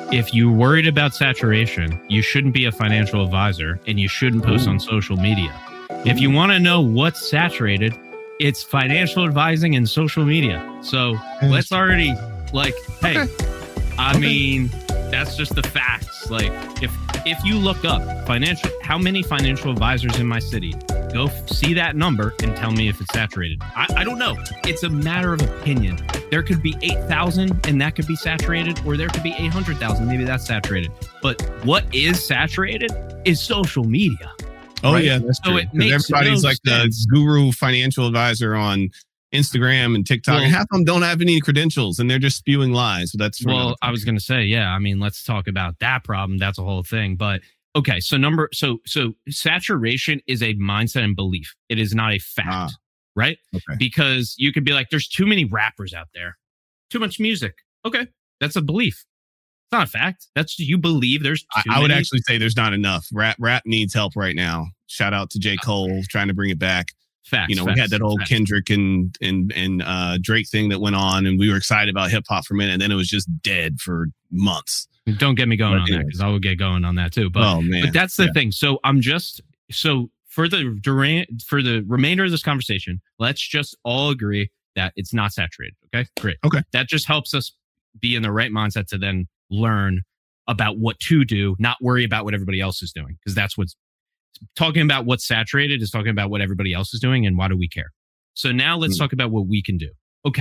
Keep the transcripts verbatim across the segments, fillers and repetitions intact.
if you're worried about saturation, you shouldn't be a financial advisor and you shouldn't post Ooh. on social media. If you want to know what's saturated, it's financial advising and social media. So let's already like, hey, okay. I okay. mean, that's just the facts. Like if if you look up financial, how many financial advisors in my city, go f- see that number and tell me if it's saturated. I, I don't know. It's a matter of opinion. There could be eight thousand and that could be saturated, or there could be eight hundred thousand. Maybe that's saturated. But what is saturated is social media. Oh, right? yeah. That's so true. it makes everybody's no like sense. the guru financial advisor on Instagram and TikTok. Well, and half of them don't have any credentials and they're just spewing lies. So that's well, I was going to say, yeah, I mean, let's talk about that problem. That's a whole thing. But okay, so number so so saturation is a mindset and belief. It is not a fact, ah, right? Okay. Because you could be like, there's too many rappers out there, too much music. Okay, that's a belief. It's not a fact. That's you believe there's too I, I would many. actually say there's not enough. Rap rap needs help right now. Shout out to J. Cole trying to bring it back. Facts. You know, facts, we had that old facts. Kendrick and and and uh, Drake thing that went on, and we were excited about hip hop for a minute, and then it was just dead for months. Don't get me going but on anyways. that because I will get going on that too. But, oh, man. but that's the yeah. thing. So I'm just so for the duran for the remainder of this conversation, let's just all agree that it's not saturated. Okay, great. Okay, that just helps us be in the right mindset to then learn about what to do, not worry about what everybody else is doing, because that's what's talking about. What's saturated is talking about what everybody else is doing, and why do we care? So now let's mm. talk about what we can do. Okay,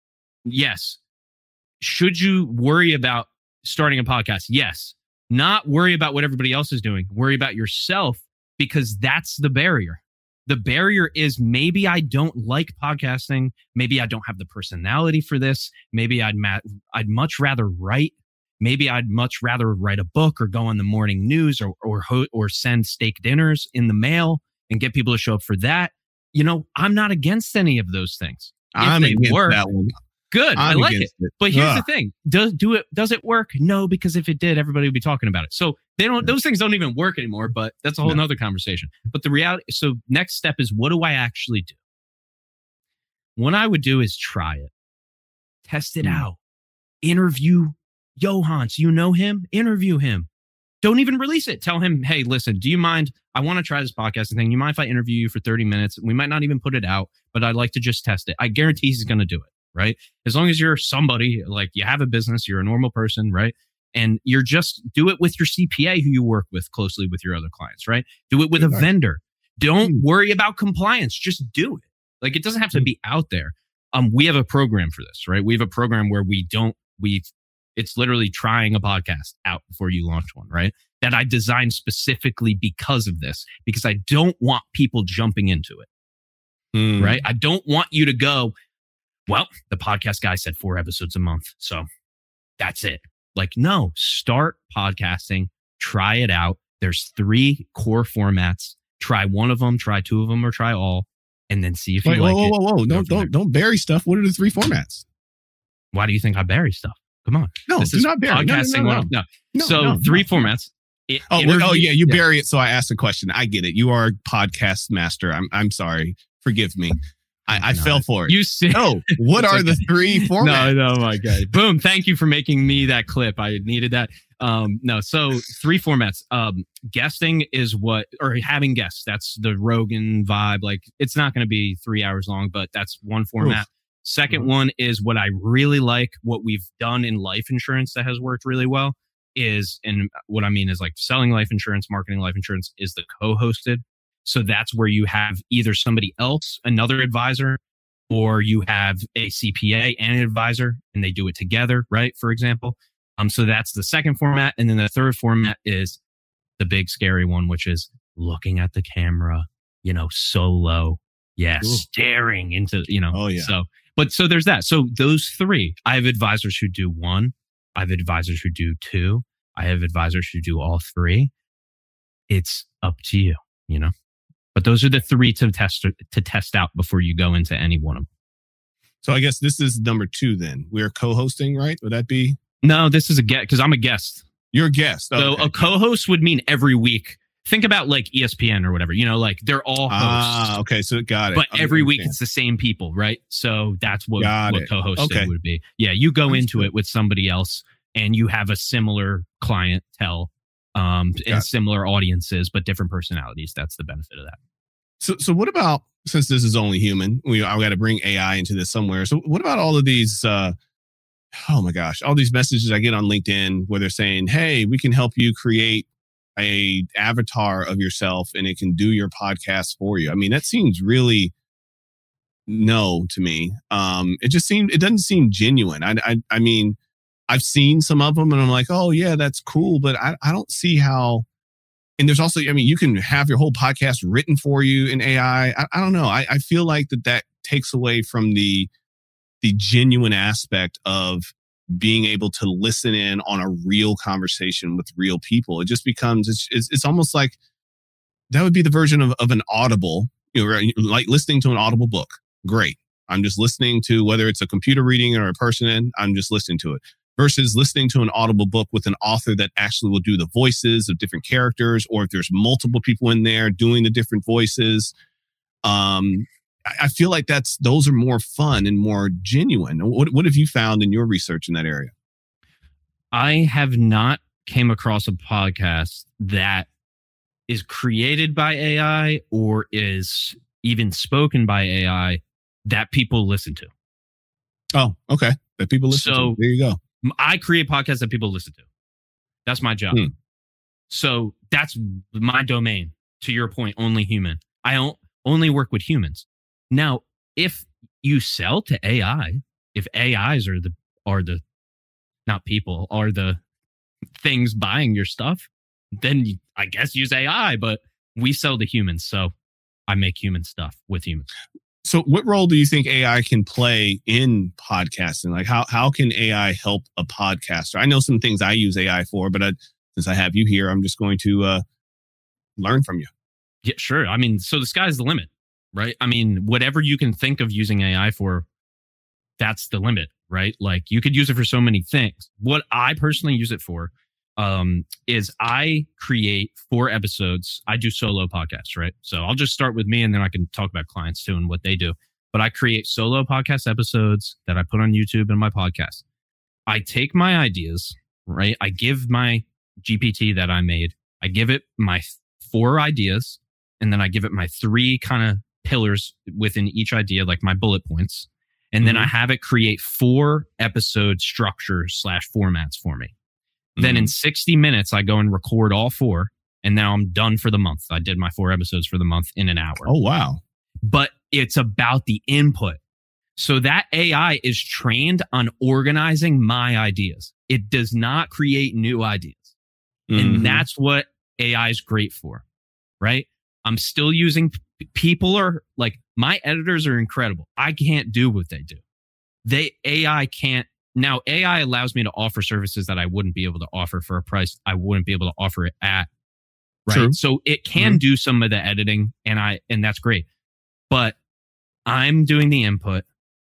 yes. Should you worry about starting a podcast? Yes. Not worry about what everybody else is doing. Worry about yourself, because that's the barrier. The barrier is maybe I don't like podcasting. Maybe I don't have the personality for this. Maybe I'd ma- I'd much rather write. Maybe I'd much rather write a book or go on the morning news or or ho- or send steak dinners in the mail and get people to show up for that. You know, I'm not against any of those things. If I'm they against work, that one. Good. I'm I like it. it. But here's Ugh. the thing. Does do it does it work? No, because if it did, everybody would be talking about it. So they don't those things don't even work anymore, but that's a whole no. nother conversation. But the reality, so next step is, what do I actually do? What I would do is try it. Test it mm. out. Interview Johans. You know him? Interview him. Don't even release it. Tell him, hey, listen, do you mind? I want to try this podcasting thing. You mind if I interview you for thirty minutes? We might not even put it out, but I'd like to just test it. I guarantee he's going to do it. Right? As long as you're somebody, like you have a business, you're a normal person, right? And you're just do it with your C P A who you work with closely with your other clients, right? Do it with a vendor. Don't worry about compliance. Just do it. Like it doesn't have to be out there. Um, we have a program for this, right? We have a program where we don't, we, it's literally trying a podcast out before you launch one, right? That I designed specifically because of this, because I don't want people jumping into it, mm. right? I don't want you to go, well, the podcast guy said four episodes a month, so that's it. Like, no, start podcasting, try it out. There's three core formats. Try one of them, try two of them, or try all, and then see if you Wait, like whoa, it. Whoa, whoa, whoa! Don't, don't, don't bury stuff. What are the three formats? Why do you think I bury stuff? Come on, no, this do is not bury. Podcasting. No, no, no, no. no. no so no, three no. formats. It, oh, interview, oh yeah, you yeah. bury it. So I asked a question. I get it. You are a podcast master. I'm, I'm sorry. Forgive me. I, I no, fell for it. You see? No. What are okay. the three formats? No, no, my God. Boom. Thank you for making me that clip. I needed that. Um, no, so three formats. Um, guesting is what, or having guests. That's the Rogan vibe. Like it's not going to be three hours long, but that's one format. Oof. Second mm-hmm. one is what I really like. What we've done in life insurance that has worked really well is, and what I mean is like selling life insurance, marketing life insurance is the co-hosted. So that's where you have either somebody else, another advisor, or you have a C P A and an advisor, and they do it together, right? For example. Um, so that's the second format. And then the third format is the big scary one, which is looking at the camera, you know, solo. Yeah, Ooh. staring into, you know. Oh, yeah. So, but so there's that. So those three, I have advisors who do one. I have advisors who do two. I have advisors who do all three. It's up to you, you know. But those are the three to test to test out before you go into any one of them. So I guess this is number two then. We're co-hosting, right? Would that be? No, this is a guest because I'm a guest. You're a guest. Okay. So a co-host would mean every week. Think about like E S P N or whatever, you know, like they're all hosts. Ah, okay. So got it. But I every understand. week it's the same people, right? So that's what, what co-hosting okay. would be. Yeah, you go Understood. into it with somebody else and you have a similar clientele um, and similar audiences, but different personalities. That's the benefit of that. So, so what about, since this is only human, we I got to bring A I into this somewhere. So what about all of these, uh, oh my gosh, all these messages I get on LinkedIn where they're saying, hey, we can help you create a avatar of yourself and it can do your podcast for you. I mean, that seems really no to me. Um, it just seemed, it doesn't seem genuine. I, I, I mean, I've seen some of them and I'm like, oh yeah, that's cool. But I, I don't see how, and there's also, I mean, you can have your whole podcast written for you in A I. I, I don't know. I, I feel like that that takes away from the, the genuine aspect of being able to listen in on a real conversation with real people. It just becomes, it's, it's, it's almost like that would be the version of, of an Audible, you know, like listening to an Audible book. Great. I'm just listening to, whether it's a computer reading or a person in, I'm just listening to it. Versus listening to an Audible book with an author that actually will do the voices of different characters, or if there's multiple people in there doing the different voices. Um, I feel like that's, those are more fun and more genuine. What, what have you found in your research in that area? I have not came across a podcast that is created by A I or is even spoken by A I that people listen to. Oh, okay. That people listen so, to. There you go. I create podcasts that people listen to. That's my job. Hmm. So that's my domain. To your point, only human. I only work with humans. Now, if you sell to A I, if A Is are the are the not people are the things buying your stuff, then you, I guess use A I. But we sell to humans, so I make human stuff with humans. So what role do you think A I can play in podcasting? Like how, how can A I help a podcaster? I know some things I use A I for, but I, since I have you here, I'm just going to uh, learn from you. Yeah, sure. I mean, so the sky's the limit, right? I mean, whatever you can think of using A I for, that's the limit, right? Like you could use it for so many things. What I personally use it for um, is I create four episodes. I do solo podcasts, right? So I'll just start with me and then I can talk about clients too and what they do. But I create solo podcast episodes that I put on YouTube and my podcast. I take my ideas, right? I give my G P T that I made, I give it my four ideas, and then I give it my three kind of pillars within each idea, like my bullet points. And mm-hmm. then I have it create four episode structures slash formats for me. Then in sixty minutes, I go and record all four, and now I'm done for the month. I did my four episodes for the month in an hour. Oh, wow. But it's about the input. So that A I is trained on organizing my ideas. It does not create new ideas. Mm-hmm. And that's what A I is great for, right? I'm still using, people are like, my editors are incredible. I can't do what they do. They, A I can't. Now, A I allows me to offer services that I wouldn't be able to offer for a price I wouldn't be able to offer it at. Right. True. So it can mm-hmm. do some of the editing, and I and that's great. But I'm doing the input.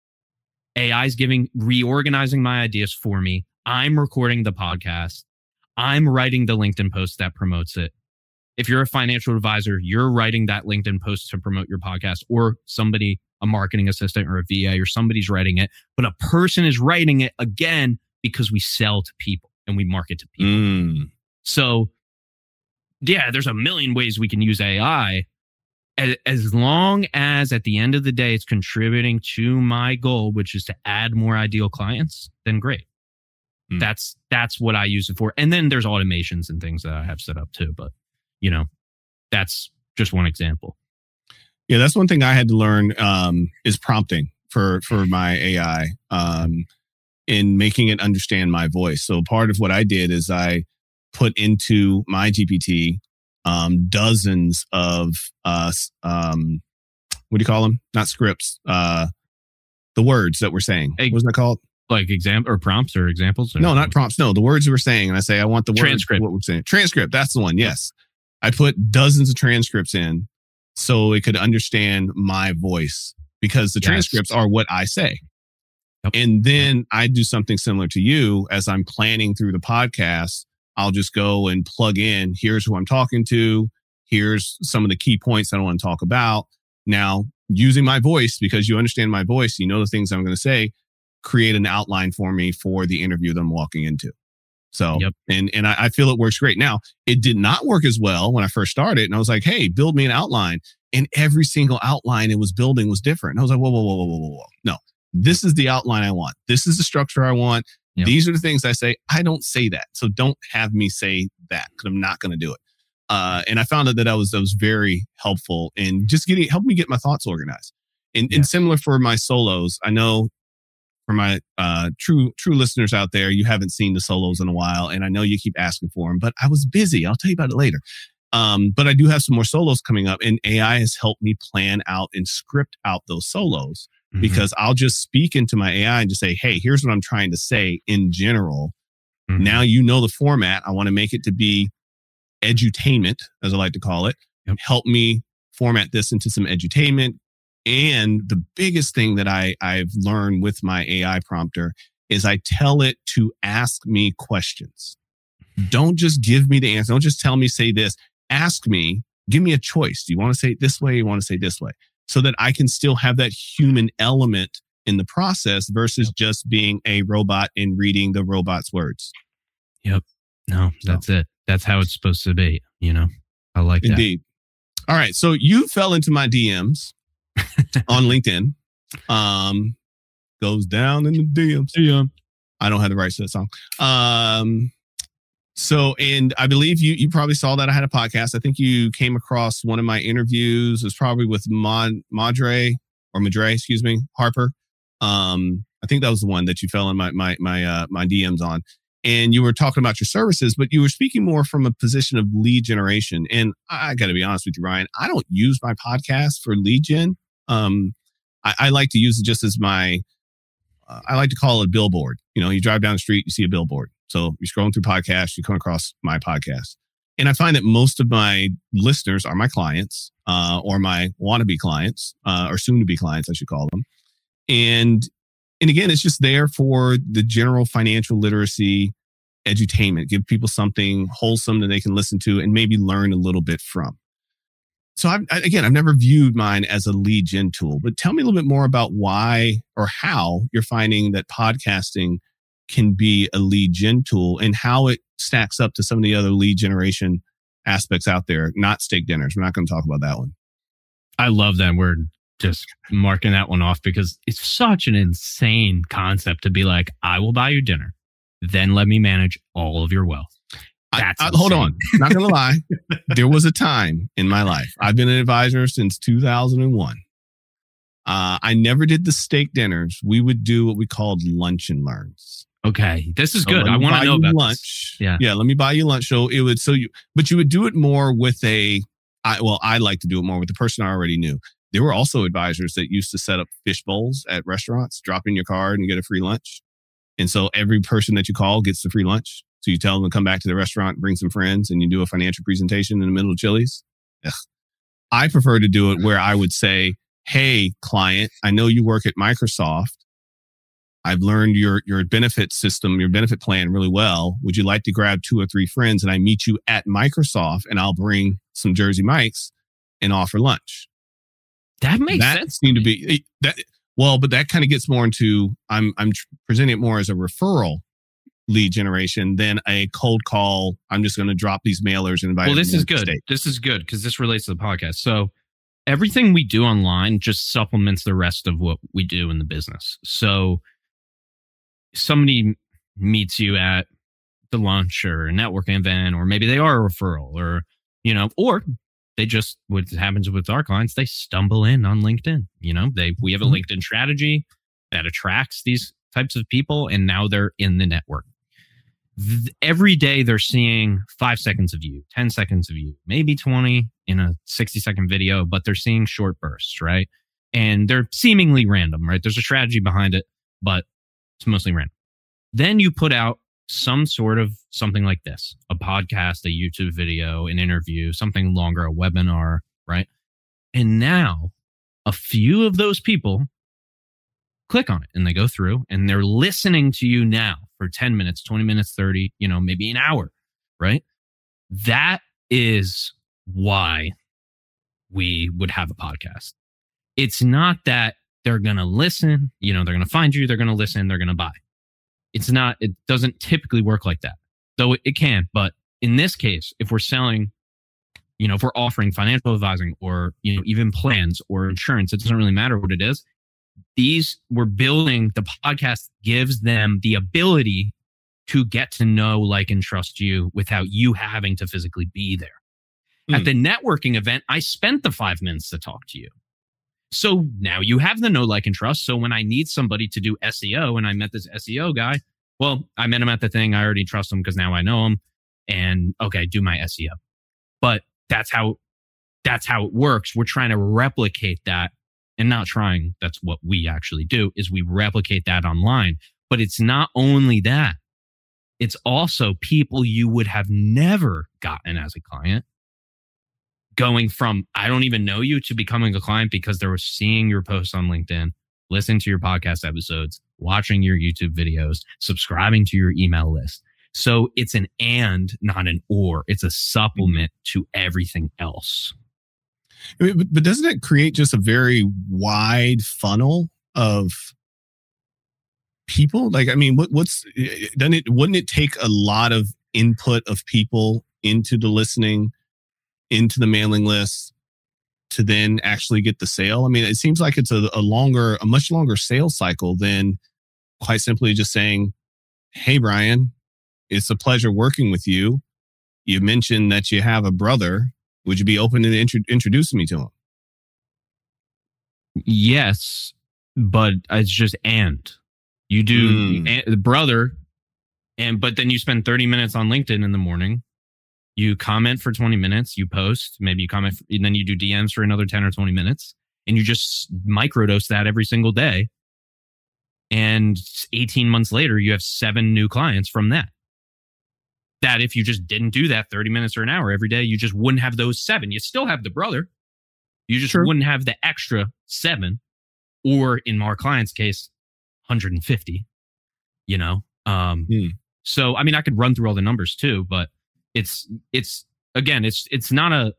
A I is giving, reorganizing my ideas for me. I'm recording the podcast. I'm writing the LinkedIn post that promotes it. If you're a financial advisor, you're writing that LinkedIn post to promote your podcast, or somebody, a marketing assistant or a V A or somebody's writing it, but a person is writing it again because we sell to people and we market to people. Mm. So yeah, there's a million ways we can use A I as, as long as at the end of the day, it's contributing to my goal, which is to add more ideal clients, then great. Mm. That's, that's what I use it for. And then there's automations and things that I have set up too, but you know, that's just one example. Yeah, that's one thing I had to learn um, is prompting for for my A I um, in making it understand my voice. So part of what I did is I put into my G P T um, dozens of uh, um, what do you call them? Not scripts. Uh, the words that we're saying. What was that called? Like exam or prompts or examples? Or no, not prompts. No, the words we're saying. And I say I want the transcript. Words, what we're saying. Transcript. That's the one. Yes, I put dozens of transcripts in, so it could understand my voice, because the yes. transcripts are what I say. Yep. And then I do something similar to you as I'm planning through the podcast. I'll just go and plug in, here's who I'm talking to. Here's some of the key points that I want to talk about. Now, using my voice, because you understand my voice, you know the things I'm going to say, create an outline for me for the interview that I'm walking into. So, Yep. and and I, I feel it works great. Now, it did not work as well when I first started. And I was like, hey, build me an outline. And every single outline it was building was different. And I was like, whoa, whoa, whoa, whoa, whoa, whoa, whoa. No, this is the outline I want. This is the structure I want. Yep. These are the things I say. I don't say that. So don't have me say that because I'm not going to do it. Uh, and I found out that I was, that was very helpful in just getting, help me get my thoughts organized. And, yeah. and similar for my solos, I know for my uh, true true listeners out there, you haven't seen the solos in a while, and I know you keep asking for them, but I was busy. I'll tell you about it later. Um, but I do have some more solos coming up, and A I has helped me plan out and script out those solos mm-hmm. because I'll just speak into my A I and just say, hey, here's what I'm trying to say in general. Mm-hmm. Now you know the format. I want to make it to be edutainment, as I like to call it. Yep. Help me format this into some edutainment. And the biggest thing that I, I've learned with my A I prompter is I tell it to ask me questions. Don't just give me the answer. Don't just tell me, say this. Ask me, give me a choice. Do you want to say it this way? You want to say it this way? So that I can still have that human element in the process versus yep. just being a robot and reading the robot's words. Yep. No, that's so. it. That's how it's supposed to be. You know, I like that. Indeed. All right. So you fell into my D Ms. on LinkedIn, um, goes down in the D Ms. Yeah. I don't have the rights to that song. Um, so, and I believe you, you probably saw that I had a podcast. I think you came across one of my interviews. It was probably with Mod, Madre or Madre, excuse me, Harper. Um, I think that was the one that you fell in my, my, my, uh, my D Ms on. And you were talking about your services, but you were speaking more from a position of lead generation. And I, I got to be honest with you, Ryan, I don't use my podcast for lead gen. Um, I, I like to use it just as my, uh, I like to call it a billboard. You know, you drive down the street, you see a billboard. So you're scrolling through podcasts, you come across my podcast. And I find that most of my listeners are my clients, uh, or my wannabe clients, uh, or soon to be clients, I should call them. And, and again, it's just there for the general financial literacy edutainment, give people something wholesome that they can listen to and maybe learn a little bit from. So I've, I, again, I've never viewed mine as a lead gen tool, but tell me a little bit more about why or how you're finding that podcasting can be a lead gen tool and how it stacks up to some of the other lead generation aspects out there, not steak dinners. We're not going to talk about that one. I love that. We're just marking that one off because it's such an insane concept to be like, I will buy you dinner, then let me manage all of your wealth. I, I, hold on. Not going to lie. There was a time in my life. I've been an advisor since two thousand one. Uh, I never did the steak dinners. We would do what we called lunch and learns. Okay. This is So good. let I me want buy to know you about lunch. This. Yeah. Yeah. Let me buy you lunch. So it would, so you, but you would do it more with a, I, well, I like to do it more with the person I already knew. There were also advisors that used to set up fish bowls at restaurants, drop in your card and get a free lunch. And so every person that you call gets the free lunch. So you tell them to come back to the restaurant, bring some friends, and you do a financial presentation in the middle of Chili's. Ugh. I prefer to do it where I would say, hey, client, I know you work at Microsoft. I've learned your, your benefit system, your benefit plan really well. Would you like to grab two or three friends and I meet you at Microsoft and I'll bring some Jersey Mikes and offer lunch? That makes that sense. Seemed to be that. Well, but that kind of gets more into, I'm, I'm presenting it more as a referral lead generation than a cold call. I'm just going to drop these mailers and invite. Well, this is good. This is good because this relates to the podcast. So everything we do online just supplements the rest of what we do in the business. So somebody meets you at the lunch or a networking event, or maybe they are a referral, or, you know, or they just, what happens with our clients, they stumble in on LinkedIn. You know, they, we have a LinkedIn strategy that attracts these types of people, and now they're in the network. Th- every day they're seeing five seconds of you, ten seconds of you, maybe twenty in a sixty second video, but they're seeing short bursts, right? And they're seemingly random, right? There's a strategy behind it, but it's mostly random. Then you put out some sort of something like this, a podcast, a YouTube video, an interview, something longer, a webinar, right? And now a few of those people click on it and they go through and they're listening to you now for ten minutes, twenty minutes, thirty, you know, maybe an hour, right? That is why we would have a podcast. It's not that they're going to listen, you know, they're going to find you, they're going to listen, they're going to buy. It's not, it doesn't typically work like that. So it, it can, but in this case, if we're selling, you know, if we're offering financial advising or, you know, even plans or insurance, it doesn't really matter what it is. These we're building, the podcast gives them the ability to get to know, like, and trust you without you having to physically be there. Mm. At the networking event, I spent the five minutes to talk to you. So now you have the know, like, and trust. So when I need somebody to do S E O and I met this S E O guy, well, I met him at the thing. I already trust him because now I know him. And okay, do my S E O. But that's how that's how it works. We're trying to replicate that, and not trying. That's what we actually do, is we replicate that online. But it's not only that. It's also people you would have never gotten as a client, going from I don't even know you to becoming a client because they were seeing your posts on LinkedIn, listening to your podcast episodes, watching your YouTube videos, subscribing to your email list. So it's an and, not an or. It's a supplement to everything else. But, but doesn't it create just a very wide funnel of people? Like, I mean, what, what's, doesn't it, wouldn't it take a lot of input of people into the listening, into the mailing list to then actually get the sale? I mean, it seems like it's a, a longer, a much longer sales cycle than quite simply just saying, hey, Brian, it's a pleasure working with you. You mentioned that you have a brother. Would you be open to intro- introducing me to him? Yes, but it's just and. You do mm. and, the brother, and but then you spend thirty minutes on LinkedIn in the morning. You comment for twenty minutes. You post. Maybe you comment, for, and then you do D Ms for another ten or twenty minutes. And you just microdose that every single day. And eighteen months later, you have seven new clients from that. That if you just didn't do that thirty minutes or an hour every day, you just wouldn't have those seven. You still have the brother. You just True. Wouldn't have the extra seven. Or in our client's case, one hundred fifty, you know? Um, hmm. So, I mean, I could run through all the numbers too, but it's, it's again, it's, it's not a,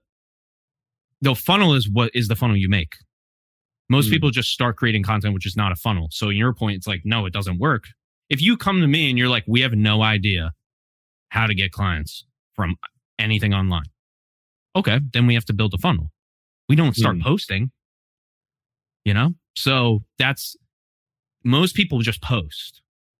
the funnel is what is the funnel you make. Most hmm. people just start creating content, which is not a funnel. So in your point, it's like, no, it doesn't work. If you come to me and you're like, we have no idea how to get clients from anything online. Okay, then we have to build a funnel. We don't start hmm. posting, you know? So that's, most people just post.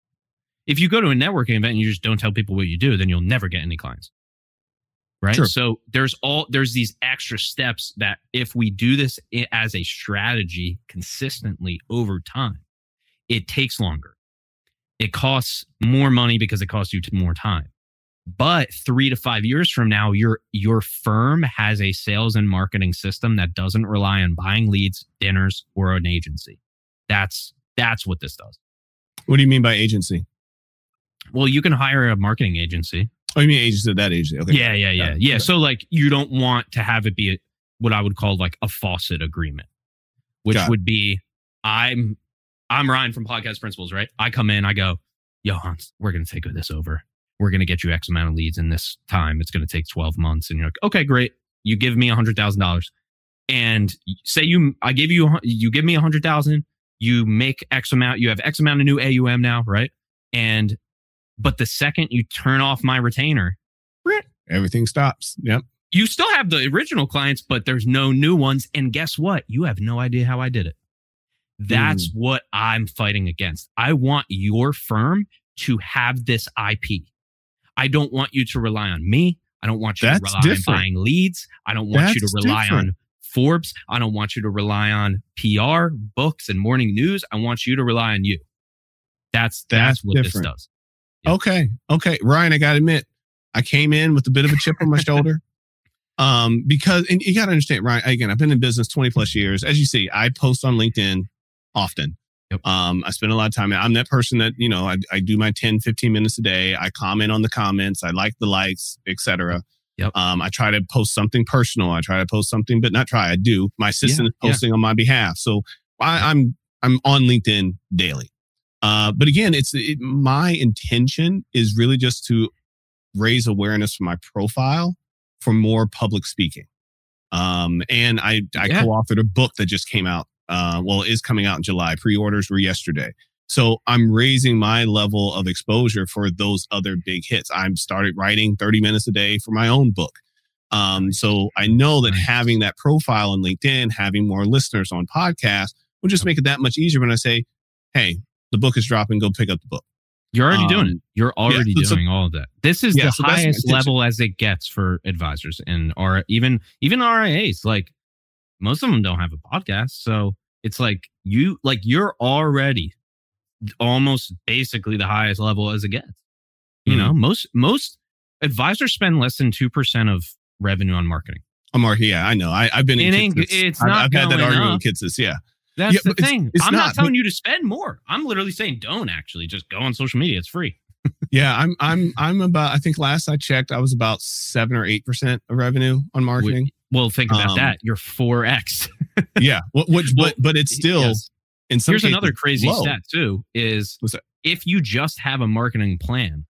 If you go to a networking event and you just don't tell people what you do, then you'll never get any clients. Right? Sure. So there's all, there's these extra steps that if we do this as a strategy consistently over time, it takes longer. It costs more money because it costs you more time. But three to five years from now, your your firm has a sales and marketing system that doesn't rely on buying leads, dinners, or an agency. That's that's what this does. What do you mean by agency? Well, you can hire a marketing agency. Oh, you mean agency of that agency? Okay. Yeah, yeah, yeah, yeah. So like, you don't want to have it be a, what I would call like a faucet agreement, which Got would it. be I'm I'm Ryan from Podcast Principles, right? I come in, I go, yo, Hans, we're gonna take this over. We're going to get you X amount of leads in this time. It's going to take twelve months. And you're like, okay, great. You give me a hundred thousand dollars and say you, I give you, you give me a hundred thousand, you make X amount, you have X amount of new A U M now. Right. And, but the second you turn off my retainer, everything stops. Yep. You still have the original clients, but there's no new ones. And guess what? You have no idea how I did it. That's mm. what I'm fighting against. I want your firm to have this I P. I don't want you to rely on me. I don't want you That's to rely different. on buying leads. I don't want That's you to rely different. on Forbes. I don't want you to rely on P R, books, and morning news. I want you to rely on you. That's that's, that's what different. this does. Yeah. Okay. Okay. Ryan, I got to admit, I came in with a bit of a chip on my shoulder. Um, because, and you got to understand, Ryan, again, I've been in business twenty plus years. As you see, I post on LinkedIn often. Yep. Um, I spend a lot of time. I'm that person that, you know, I, I do my ten, fifteen minutes a day. I comment on the comments. I like the likes, et cetera. Yep. Um, I try to post something personal. I try to post something, but not try. I do. My assistant yeah, is posting yeah. on my behalf. So I, I'm, I'm on LinkedIn daily. Uh, but again, it's it, my intention is really just to raise awareness for my profile for more public speaking. Um, and I, I yeah. co-authored a book that just came out. Uh, well, it is coming out in July. Pre-orders were yesterday. So I'm raising my level of exposure for those other big hits. I'm started writing thirty minutes a day for my own book. Um, so I know that Nice. having that profile on LinkedIn, having more listeners on podcasts will just make it that much easier when I say, hey, the book is dropping, go pick up the book. You're already Um, doing it. You're already so- so- doing all of that. This is Yeah, the so that's my highest intention. level as it gets for advisors and or even even R I As. Like most of them don't have a podcast, so it's like you like you're already almost basically the highest level as it gets. You Mhm. know, most most advisors spend less than two percent of revenue on marketing. I'm already, yeah, I know. I, I've been in It ain't- Kitsis. it's I've, not I've had that going argument up. with Kitsis, yeah. That's Yeah, the but it's- thing. it's I'm not, not, telling but- you to spend more. I'm literally saying don't actually just go on social media. It's free. Yeah, I'm I'm I'm about I think last I checked, I was about seven or eight percent of revenue on marketing. Well, think about Um, that. You're four X. Yeah. Wh- Which Well, but but it's still Yes. in some Here's cases another crazy low. stat too is What's that? if you just have a marketing plan,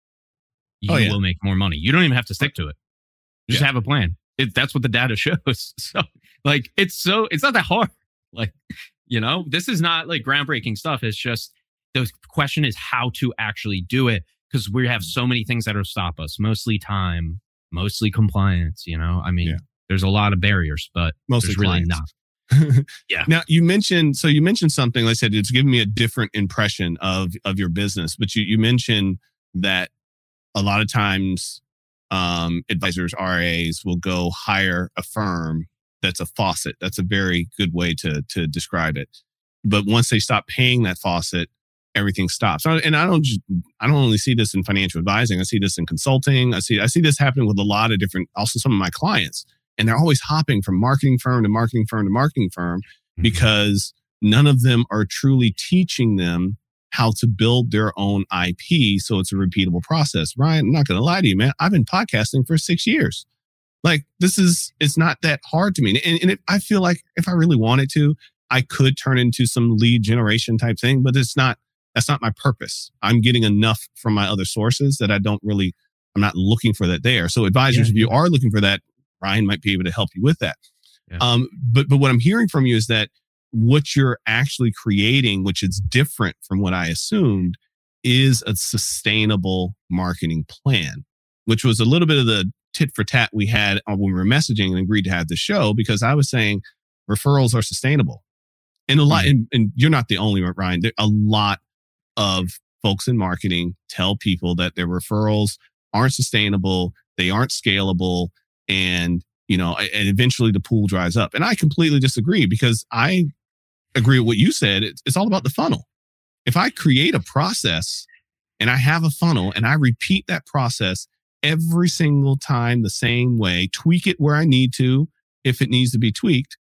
you Oh, yeah. will make more money. You don't even have to stick to it. Just Yeah. have a plan. It, that's what the data shows. So like it's so it's not that hard. Like, you know, this is not like groundbreaking stuff. It's just the question is how to actually do it because we have so many things that'll stop us, mostly time, mostly compliance, you know. I mean, Yeah. there's a lot of barriers, but Mostly there's really clients. not. Yeah. Now you mentioned so you mentioned something. Like I said, it's given me a different impression of of your business. But you you mentioned that a lot of times um, advisors, R I As will go hire a firm that's a faucet. That's a very good way to to describe it. But once they stop paying that faucet, everything stops. And I don't just, I don't only see this in financial advising. I see this in consulting. I see I see this happening with a lot of different, also some of my clients. And they're always hopping from marketing firm to marketing firm to marketing firm because none of them are truly teaching them how to build their own I P so it's a repeatable process. Ryan, I'm not going to lie to you, man. I've been podcasting for six years. Like this is, it's not that hard to me. And, and it, I feel like if I really wanted to, I could turn into some lead generation type thing, but it's not, that's not my purpose. I'm getting enough from my other sources that I don't really, I'm not looking for that there. So advisors, Yeah. if you are looking for that, Ryan might be able to help you with that. Yeah. Um, but but what I'm hearing from you is that what you're actually creating, which is different from what I assumed, is a sustainable marketing plan, which was a little bit of the tit for tat we had when we were messaging and agreed to have the show, because I was saying referrals are sustainable. And a lot, Mhm. and, and you're not the only one, Ryan. There, a lot of folks in marketing tell people that their referrals aren't sustainable, they aren't scalable, and you know, and eventually the pool dries up. And I completely disagree because I agree with what you said. It's, it's all about the funnel. If I create a process and I have a funnel and I repeat that process every single time the same way, tweak it where I need to, if it needs to be tweaked,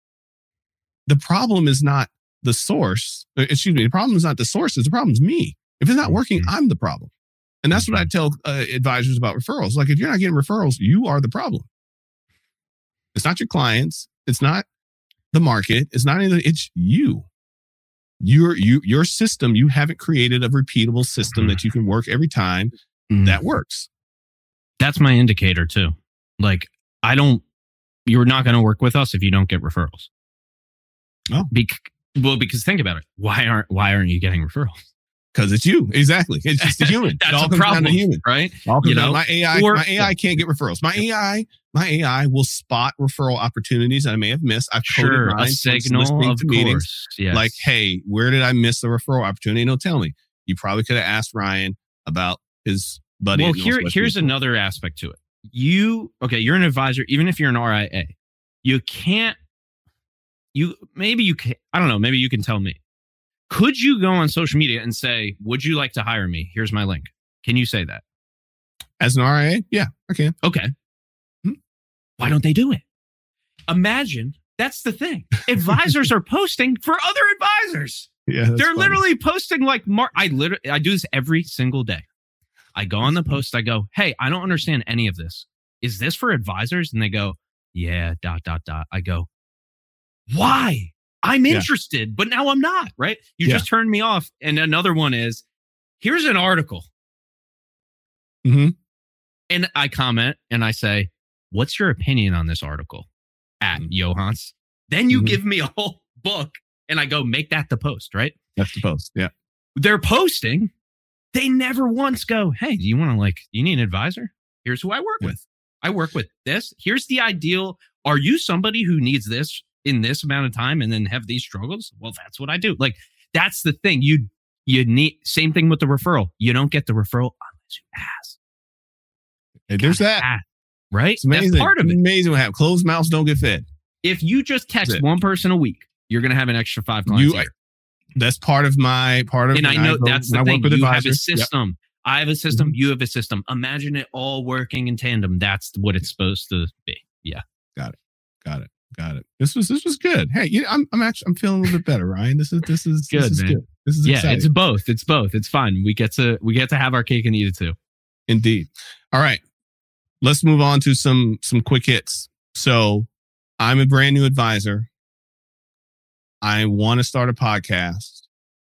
the problem is not the source. uh, Excuse me. The problem is not the sources. The problem is me. If it's not working, I'm the problem. And that's what I tell uh, advisors about referrals. Like, if you're not getting referrals, you are the problem. It's not your clients. It's not the market. It's not anything. It's you. Your you your system. You haven't created a repeatable system that you can work every time Mhm. that works. That's my indicator too. Like, I don't, you're not going to work with us if you don't get referrals. Oh. Bec- well, because think about it. Why aren't, why aren't you getting referrals? Because it's you. Exactly. It's just a human. It That's all a comes down to problem, human. right? All comes You down- know, my A I, or- my A I can't get referrals. My A I, my A I will spot referral opportunities that I may have missed. I've coded Sure. mine A so it's signal, listening of to meetings. course. Yes. Like, hey, where did I miss the referral opportunity? And he'll tell me. You probably could have asked Ryan about his buddy. well, at here, Northwest here's Mutual. another aspect to it. You, okay, you're an advisor, even if you're an R I A, you can't, you, maybe you can, I don't know, maybe you can tell me. Could you go on social media and say, would you like to hire me? Here's my link. Can you say that? As an R I A, yeah, I can. Okay. Hmm. Why don't they do it? Imagine, that's the thing. Advisors are posting for other advisors. Yeah, that's They're funny. literally posting like Mar- I literally I do this every single day. I go on the post, I go, hey, I don't understand any of this. Is this for advisors? And they go, yeah, dot, dot, dot. I go, why? I'm Yeah. interested, but now I'm not, right? You Yeah. just turned me off. And another one is, here's an article. Mhm. And I comment and I say, what's your opinion on this article at Mhm. Johans? Then you Mhm. give me a whole book and I go, make that the post, right? That's the post. Yeah. they're posting. They never once go, hey, do you want to like, do you need an advisor? Here's who I work yeah. with. I work with this. Here's the ideal. Are you somebody who needs this in this amount of time and then have these struggles? Well, that's what I do. Like, that's the thing. You, you need, same thing with the referral. You don't get the referral unless you ask. Hey, there's that. Ask, right? It's amazing. That's part of it. It's amazing what happens. Closed mouths don't get fed. If you just text one person a week, you're going to have an extra five clients. You, that's part of my part of. And I know I go, that's the thing. You advisors. have a system. Yep. I have a system. Mm-hmm. You have a system. Imagine it all working in tandem. That's what it's supposed to be. Yeah. Got it. Got it. Got it. This was this was good. Hey, you know, I'm I'm actually I'm feeling a little bit better, Ryan. This is this is good, this is man. good. This is yeah. exciting. It's both. It's both. It's fun. We get to we get to have our cake and eat it too. Indeed. All right. Let's move on to some some quick hits. So, I'm a brand new advisor. I want to start a podcast.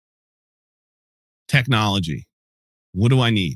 Technology. What do I need?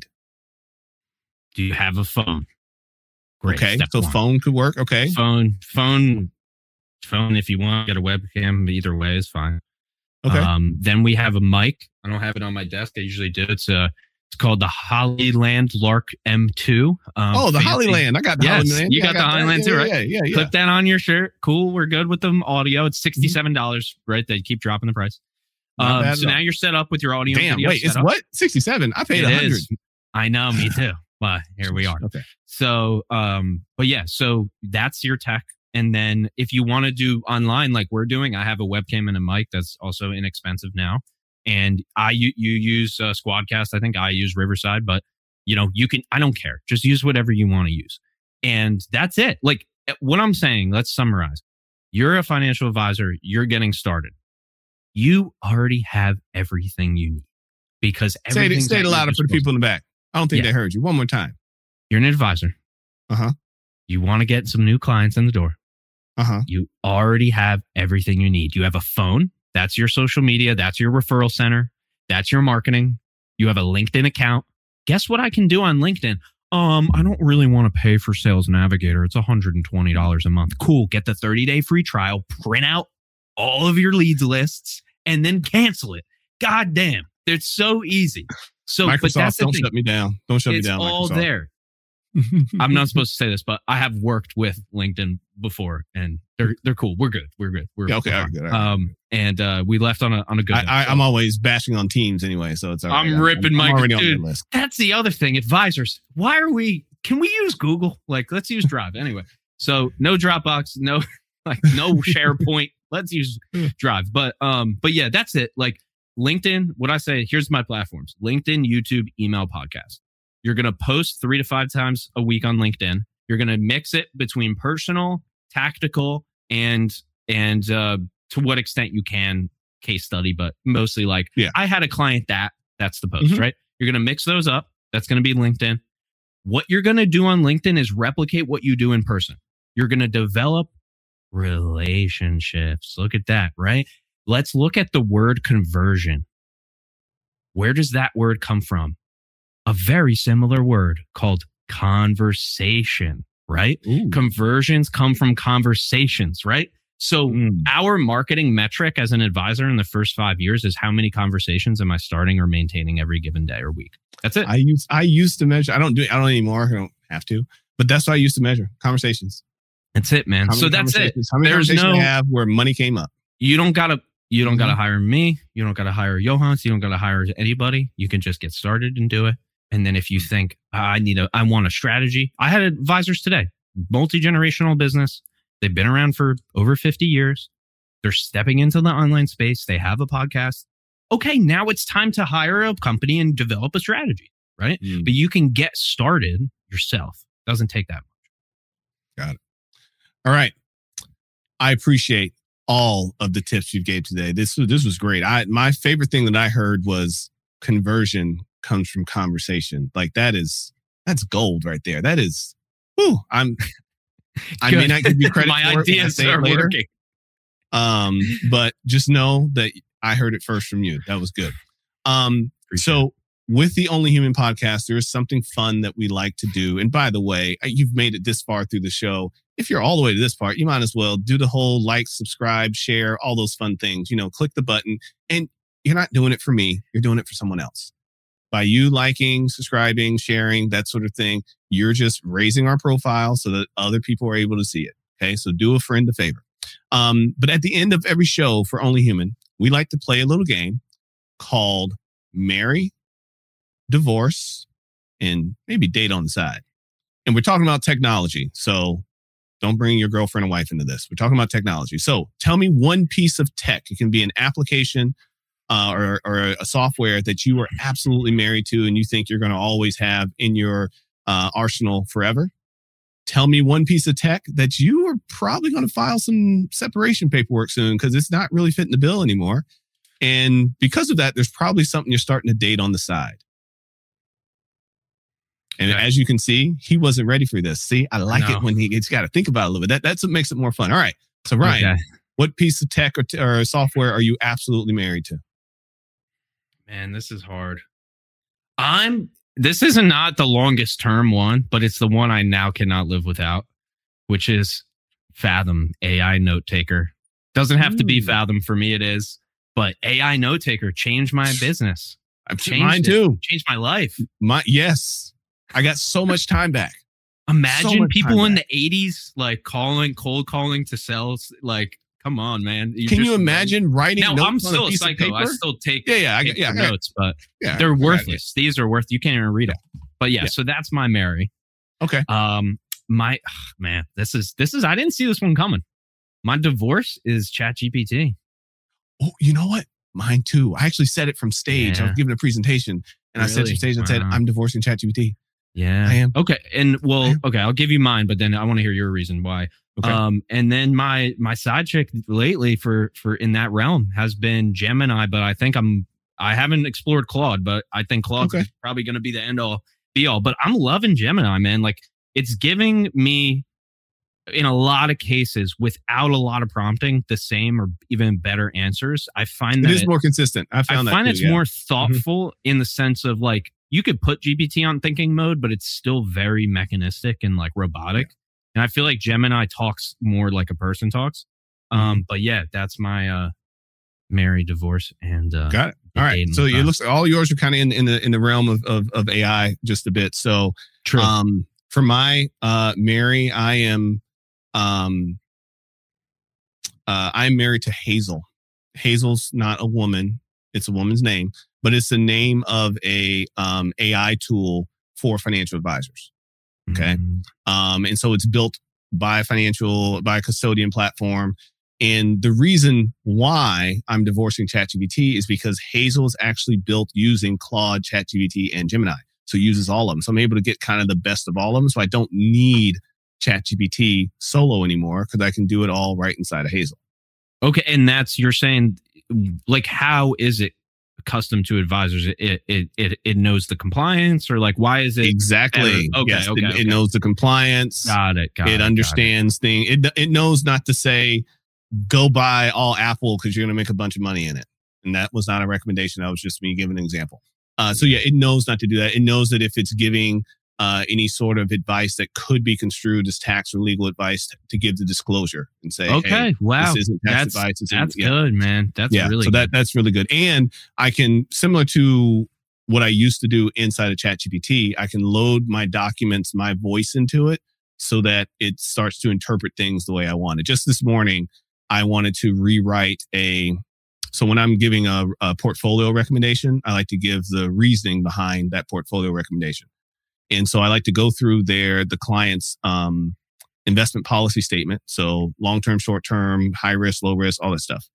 Do you have a phone? Great. Okay, Step so one. phone could work. Okay, phone, phone, phone. If you want, get a webcam. Either way is fine. Okay. Um, then we have a mic. I don't have it on my desk. I usually do. It's a. It's called the Hollyland Lark M two. Um, oh, the fancy. Hollyland. I got the yes, Hollyland. you yeah, got, got the Hollyland yeah, too, right? Yeah, yeah, yeah. Clip that on your shirt. Cool. We're good with the audio. It's sixty-seven dollars, mm-hmm. right? They keep dropping the price. Not Um, so now you're set up with your audio. Damn, video wait, it's setup. what? sixty-seven? I paid It one hundred. is. I know, me too. But here we are. Okay. So, um, but yeah, so that's your tech. And then if you want to do online like we're doing, I have a webcam and a mic that's also inexpensive now. And I you, you use uh, Squadcast. I think I use Riverside, but you know, you can, I don't care. Just use whatever you want to use. And that's it. Like what I'm saying, let's summarize. You're a financial advisor. You're getting started. You already have everything you need because everything. Say it, say it louder for the people in the back. I don't think yeah. they heard you. One more time. You're an advisor. Uh-huh. You want to get some new clients in the door. Uh-huh. You already have everything you need. You have a phone. That's your social media. That's your referral center. That's your marketing. You have a LinkedIn account. Guess what I can do on LinkedIn? Um, I don't really want to pay for Sales Navigator. It's one hundred twenty dollars a month. Cool. Get the thirty-day free trial. Print out all of your leads lists and then cancel it. God damn. It's so easy. So, Microsoft, but that's the don't thing. shut me down. Don't shut it's me down. It's all Microsoft. there. I'm not supposed to say this, but I have worked with LinkedIn before, and they're they're cool. We're good. We're good. We're yeah, okay. we're All right, good, all right. Um, and uh, we left on a on a good. I, note, I, so. I'm always bashing on Teams anyway, so it's all right. I'm, I'm ripping I'm, my I'm already on dude. the list. That's the other thing. Advisors, why are we? Can we use Google? Like, let's use Drive anyway. So no Dropbox, no like no SharePoint. Let's use Drive. But um, but yeah, that's it. Like LinkedIn. What I say. Here's my platforms: LinkedIn, YouTube, email, podcast. You're going to post three to five times a week on LinkedIn. You're going to mix it between personal, tactical, and and uh, to what extent you can case study, but mostly like yeah. I had a client that that's the post, Mm-hmm. right? You're going to mix those up. That's going to be LinkedIn. What you're going to do on LinkedIn is replicate what you do in person. You're going to develop relationships. Look at that, right? Let's look at the word conversion. Where does that word come from? A very similar word called conversation, right? Ooh. Conversions come from conversations, right? So Mm. our marketing metric as an advisor in the first five years is how many conversations am I starting or maintaining every given day or week? That's it. I used I used to measure. I don't do it. I don't anymore. I don't have to. But that's what I used to measure. Conversations. That's it, man. How many So that's it. conversations- How many There's conversations no- I have where money came up? You don't gotta. You don't Mhm. gotta hire me. You don't gotta hire Johans. You don't gotta hire anybody. You can just get started and do it. And then if you think I need a, I want a strategy. I had advisors today, multi-generational business. They've been around for over fifty years. They're stepping into the online space. They have a podcast. Okay, now it's time to hire a company and develop a strategy, right? Mm. But you can get started yourself. Doesn't take that much. Got it. All right. I appreciate all of the tips you gave today. This this was great. I my favorite thing that I heard was conversion comes from conversation. Like that is that's gold right there. That is. Whew, I'm. I may not give you credit. My for ideas it when I say it are later. working. Um, but just know that I heard it first from you. That was good. Um, so with the Only Human podcast, there is something fun that we like to do. And by the way, you've made it this far through the show. If you're all the way to this part, you might as well do the whole like, subscribe, share, all those fun things. You know, click the button. And you're not doing it for me. You're doing it for someone else. By you liking, subscribing, sharing, that sort of thing, you're just raising our profile so that other people are able to see it. Okay, so do a friend a favor. Um, but at the end of every show for Only Human, we like to play a little game called Marry, Divorce, and maybe Date on the side. And we're talking about technology. So don't bring your girlfriend and wife into this. We're talking about technology. So tell me one piece of tech. It can be an application uh, or, or a software that you are absolutely married to and you think you're going to always have in your uh, arsenal forever. Tell me one piece of tech that you are probably going to file some separation paperwork soon because it's not really fitting the bill anymore. And because of that, there's probably something you're starting to date on the side. And okay. as you can see, he wasn't ready for this. See, I like no. it when he, he's got to think about it a little bit. That, that's what makes it more fun. All right. So, Ryan, okay. what piece of tech or, t- or software are you absolutely married to? Man, this is hard. I'm... This is not the longest term one, but it's the one I now cannot live without, which is Fathom A I Note Taker. Doesn't have Ooh. to be Fathom for me, it is, but A I Note Taker changed my business. I've changed mine too. It. Changed my life. My yes, I got so much time back. Imagine so people in back. the eighties like calling, cold calling to sell, like. Come on, man. You Can just, you imagine writing now, notes I'm still on a piece a psycho. of paper? I still take, yeah, yeah, take yeah, yeah, notes, but yeah, they're worthless. These are worth, you can't even read them. But yeah, yeah. so that's my Mary. Okay. Um, my, oh, man, this is, this is, I didn't see this one coming. My divorce is ChatGPT. Oh, you know what? Mine too. I actually said it from stage. Yeah. I was giving a presentation and really? I said from stage, wow. I said, I'm divorcing ChatGPT. Yeah. I am. Okay. And well, okay, I'll give you mine, but then I want to hear your reason why. Okay. Um, and then my my side chick lately for for in that realm has been Gemini, but I think I'm I haven't explored Claude, but I think Claude's okay. probably going to be the end all be all. But I'm loving Gemini, man. Like it's giving me in a lot of cases without a lot of prompting the same or even better answers. I find that it is it, more consistent. I found I that find too, it's yeah. more thoughtful mm-hmm. in the sense of like you could put G P T on thinking mode, but it's still very mechanistic and like robotic. Yeah. And I feel like Gemini talks more like a person talks. Um, but yeah, that's my uh, married, divorce, and uh, got it. All right. So it looks like all yours are kind of in, in the in the realm of, of of A I just a bit. So True. Um, for my uh, Mary, I am um, uh, I'm married to Hazel. Hazel's not a woman; it's a woman's name, but it's the name of a um, A I tool for financial advisors. Okay. Mm-hmm. Um, and so it's built by a financial, by a custodian platform. And the reason why I'm divorcing ChatGPT is because Hazel is actually built using Claude, ChatGPT, and Gemini. So it uses all of them. So I'm able to get kind of the best of all of them. So I don't need ChatGPT solo anymore because I can do it all right inside of Hazel. Okay. And that's, you're saying, like, how is it custom to advisors? It it it it knows the compliance, or like why is it exactly? Better? Okay, yes, okay, it, okay. it knows the compliance. Got it. Got it, it understands things. It it knows not to say go buy all Apple because you're going to make a bunch of money in it. And that was not a recommendation. That was just me giving an example. Uh, so yeah, it knows not to do that. It knows that if it's giving uh, any sort of advice that could be construed as tax or legal advice, to, to give the disclosure and say, okay, hey, wow, this isn't tax that's, advice. This that's yeah. good, man. That's yeah, really so good. that that's really good. And I can, similar to what I used to do inside of ChatGPT, I can load my documents, my voice into it so that it starts to interpret things the way I want it. Just this morning, I wanted to rewrite a, so when I'm giving a, a portfolio recommendation, I like to give the reasoning behind that portfolio recommendation. And so I like to go through their, the client's um, investment policy statement. So long-term, short-term, high risk, low risk, all that stuff.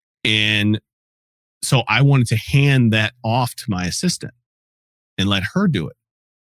And so I wanted to hand that off to my assistant and let her do it.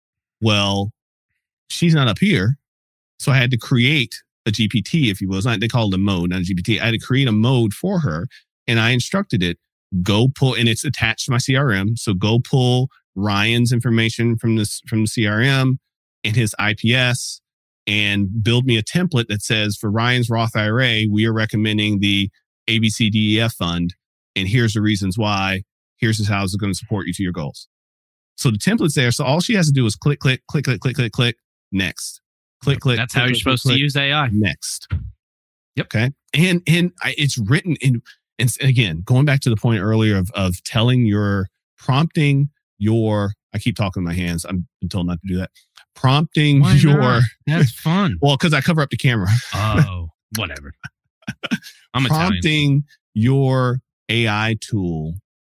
Well, she's not up here. So I had to create a G P T, if you will. It's not, they call it a mode, not a G P T. I had to create a mode for her. And I instructed it, go pull, and it's attached to my C R M. So go pull Ryan's information from this, from the C R M and his I P S, and build me a template that says for Ryan's Roth I R A, we are recommending the A B C D E F fund. And here's the reasons why. Here's how it's going to support you to your goals. So the template's there. So all she has to do is click, click, click, click, click, click, click, next. Click, click. That's click, how you're click, supposed click, to use A I. Next. Yep. Okay. And and I, it's written in, And again, going back to the point earlier of, of telling your, prompting your, I keep talking with my hands. I'm been told not to do that. Prompting Why your, not? That's fun. well, because I cover up the camera. Oh, whatever. I'm Prompting Italian. your A I tool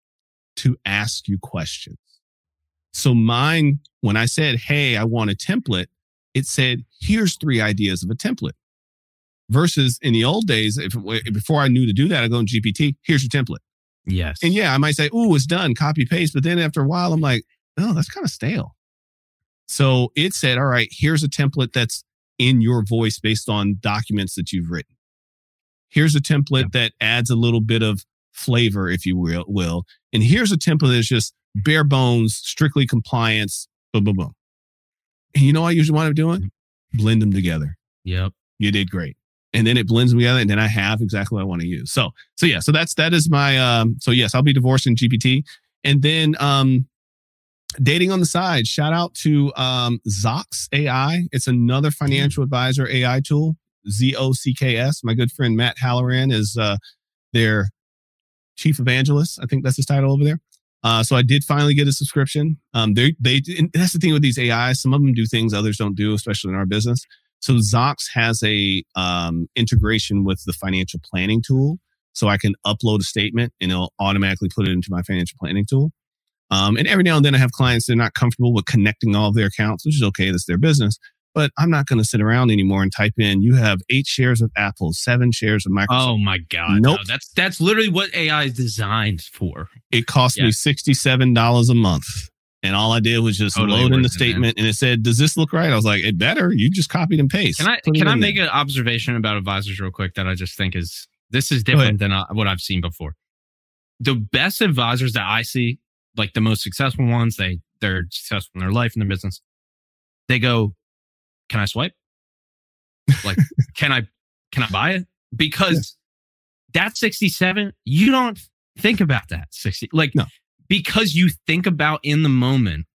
to ask you questions. So mine, when I said, hey, I want a template, it said, here's three ideas of a template. Versus in the old days, if before I knew to do that, I go in G P T, here's your template. Yes. And yeah, I might say, oh, it's done, copy paste. But then after a while, I'm like, oh, that's kind of stale. So it said, all right, here's a template that's in your voice based on documents that you've written. Here's a template yeah. that adds a little bit of flavor, if you will. will. And here's a template that's just bare bones, strictly compliance, boom, boom, boom. And you know what I usually wind up doing? Blend them together. Yep. You did great. And then it blends them together, and then I have exactly what I want to use. So, so yeah, so that's, that is my, um, so yes, I'll be divorcing G P T. And then um, dating on the side, shout out to um, Zox A I. It's another financial advisor A I tool, Z O C K S. My good friend Matt Halloran is uh, their chief evangelist. I think that's his title over there. Uh, so I did finally get a subscription. Um, they, they, and that's the thing with these A Is. Some of them do things others don't do, especially in our business. So Zox has a um, integration with the financial planning tool. So I can upload a statement and it'll automatically put it into my financial planning tool. Um, and every now and then I have clients that are not comfortable with connecting all of their accounts, which is okay. That's their business. But I'm not going to sit around anymore and type in, you have eight shares of Apple, seven shares of Microsoft. Oh my God. Nope. No, that's, that's literally what A I is designed for. It cost yeah. me sixty-seven dollars a month. And all I did was just totally load in the statement it, and it said, does this look right? I was like, it better. You just copied and paste. Can I, can I make there. an observation about advisors real quick that I just think is, this is different than uh, what I've seen before. The best advisors that I see, like the most successful ones, they, they're successful in their life and their business. They go, can I swipe? Like, can I, can I buy it? Because yeah. that sixty-seven, you don't think about that sixty, like, no. Because you think about in the moment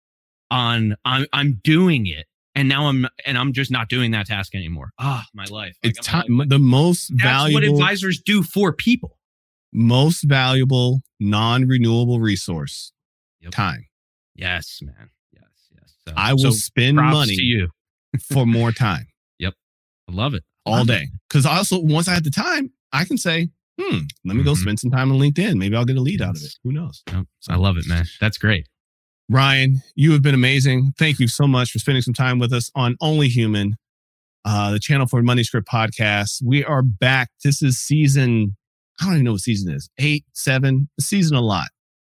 on, I'm, I'm doing it. And now I'm, and I'm just not doing that task anymore. Ah, oh, my life. Like, it's time. Like, the most that's valuable. That's what advisors do for people. Most valuable, non-renewable resource. Yep. Time. Yes, man. Yes, yes. So, I will so spend money to you. for more time. Yep. I love it. All love day. Because also, once I have the time, I can say, hmm, let me mm-hmm. go spend some time on LinkedIn. Maybe I'll get a lead yes. out of it. Who knows? Yep. I love it, man. That's great. Ryan, you have been amazing. Thank you so much for spending some time with us on Only Human, uh, the Channel for Money Script podcast. We are back. This is season, I don't even know what season it is. Eight, seven, season a lot.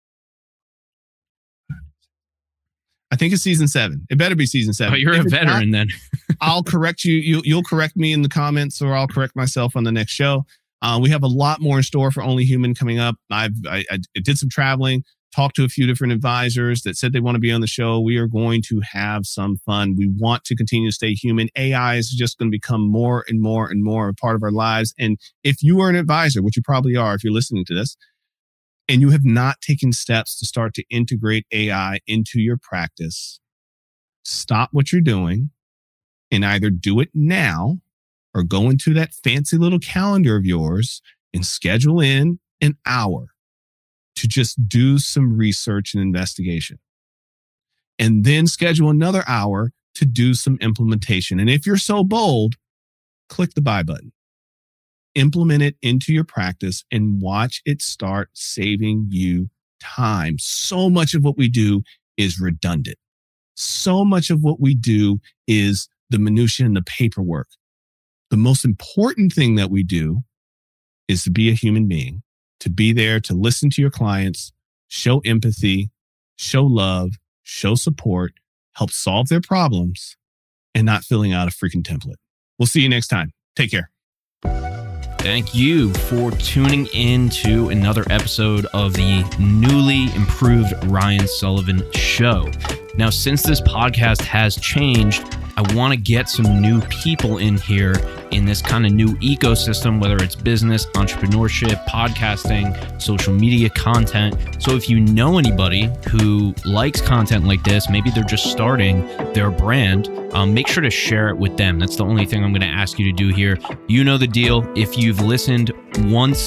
I think it's season seven. It better be season seven. Oh, you're if a veteran not, then. I'll correct you. you. You'll correct me in the comments, or I'll correct myself on the next show. Uh, we have a lot more in store for Only Human coming up. I've I, I did some traveling, talked to a few different advisors that said they want to be on the show. We are going to have some fun. We want to continue to stay human. A I is just going to become more and more and more a part of our lives. And if you are an advisor, which you probably are if you're listening to this, and you have not taken steps to start to integrate A I into your practice, stop what you're doing and either do it now or go into that fancy little calendar of yours and schedule in an hour to just do some research and investigation. And then schedule another hour to do some implementation. And if you're so bold, click the buy button. Implement it into your practice and watch it start saving you time. So much of what we do is redundant. So much of what we do is the minutia and the paperwork. The most important thing that we do is to be a human being, to be there, to listen to your clients, show empathy, show love, show support, help solve their problems, and not filling out a freaking template. We'll see you next time. Take care. Thank you for tuning in to another episode of the newly improved Ryan Sullivan Show. Now, since this podcast has changed, I want to get some new people in here in this kind of new ecosystem, whether it's business, entrepreneurship, podcasting, social media content. So if you know anybody who likes content like this, maybe they're just starting their brand, um, make sure to share it with them. That's the only thing I'm going to ask you to do here. You know the deal. If you've listened once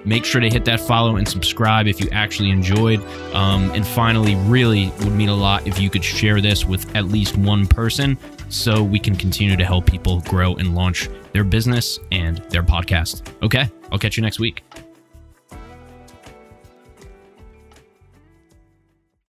Make sure to hit that follow and subscribe if you actually enjoyed. Um, and finally, really would mean a lot if you could share this with at least one person so we can continue to help people grow and launch their business and their podcast. Okay, I'll catch you next week.